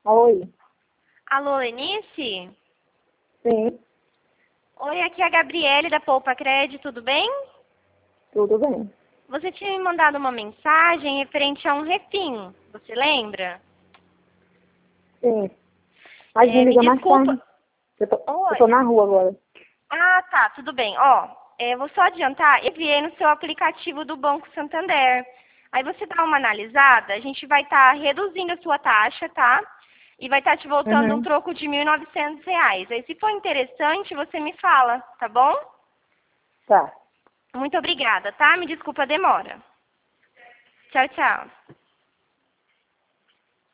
Oi. Alô, Lenice? Sim, Oi, aqui é a Gabriele da Poupa Crédito, tudo bem? tudo bem. Você tinha me mandado uma mensagem referente a um refim, você lembra? Sim. Mas me Me liga mais desculpa. tarde. Eu tô Oi. na rua agora. Ah, tá, tudo bem. Ó, vou só adiantar, eu enviei no seu aplicativo do Banco Santander. Aí você dá uma analisada, a gente vai estar reduzindo a sua taxa, tá? E vai estar te voltando um Uhum. troco de R$ 1.900. Aí se for interessante, você me fala, tá bom? Tá. Muito obrigada, tá? Me desculpa a demora. Tchau, tchau.